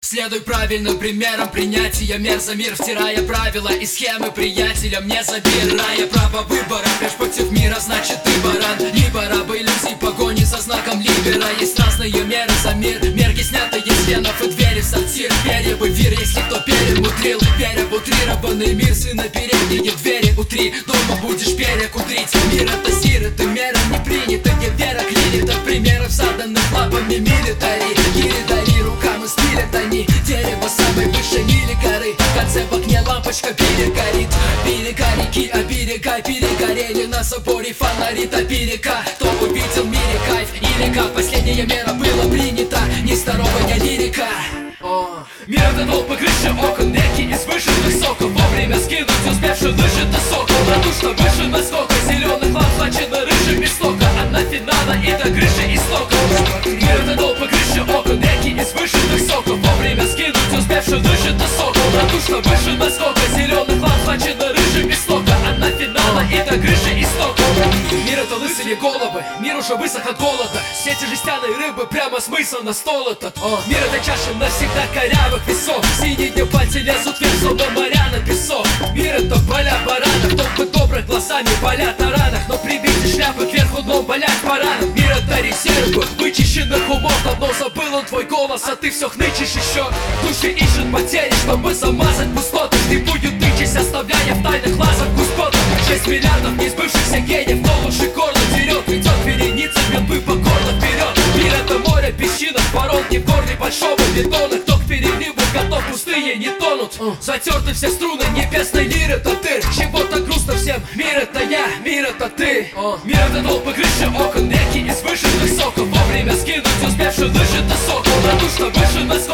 Следуй правильным примерам принятия мер за мир, втирая правила и схемы приятелям, не забирая право выбора. Пьешь против мира, значит ты баран. Либо рабы иллюзий, погони за знаком либера. Есть разные меры за мир, мерки снятые с стенов и двери в сортир. Перья в эфир, если кто перемудрил. Переутрированный мир, сына передние двери утри. Дома будешь перекудрить. Мир это сир, это мера не принята, где вера клинит от примеров, заданных лапами милитари. Гири дари, рукам и стилят они. Дерево самой высшей мили горы. В конце в окне лампочка перегорит. Берега реки, оберегай, перегорели на соборе фонари топирика. Кто увидел в мире кайф или как последняя мера была принята. Нездоровая лирика. Мир это толпы крыши окон, реки из вышитых соков. Вовремя скинуть успевший выжито сокол. Радушно выше наскока, зеленых ламп хвачено рыжим без стока. От нафинала и до крыши истоков. Мир это толпы крыши окон, реки из вышитых соков. Вовремя скинуть успевший выжито сокол. Радушно выше наскока, зеленых ламп хвачено рыжим без стока. От нафинала и до крыши истоков. Мир это лысые головы, мир уже высох от голода. Сети жестяной рыбы, прямо смысл на стол этот. Мир это чаша навсегда корявых весов. Синие пальцы лезут вверх, словно моря на песок. Мир это поля баранов, толпы добрых глазами болят о ранах. Но прибейте шляпы кверху, дном болять пора. Мир это резервы вычищенных умов. Давно забыл он твой голос, а ты все хнычешь еще. Души ищут потери, чтобы замазать пустоты. Ты будет тычись, оставляя в тайных лазах густоты. 6 миллиардов неизбывшихся гениев, но лучше горло дерет. Идет вереница, бедбы покорно вперед. Мир это море песчинок, воронки в горле большого бетона. Кто к переливу готов, пустые не тонут. Затерты все струны небесной лиры, это ты. Чего-то грустно всем, мир это я, мир это ты. Мир это толпы крыши окон, реки из вышитых соков. Вовремя скинуть успевший выжито сокол. Радушно выше нас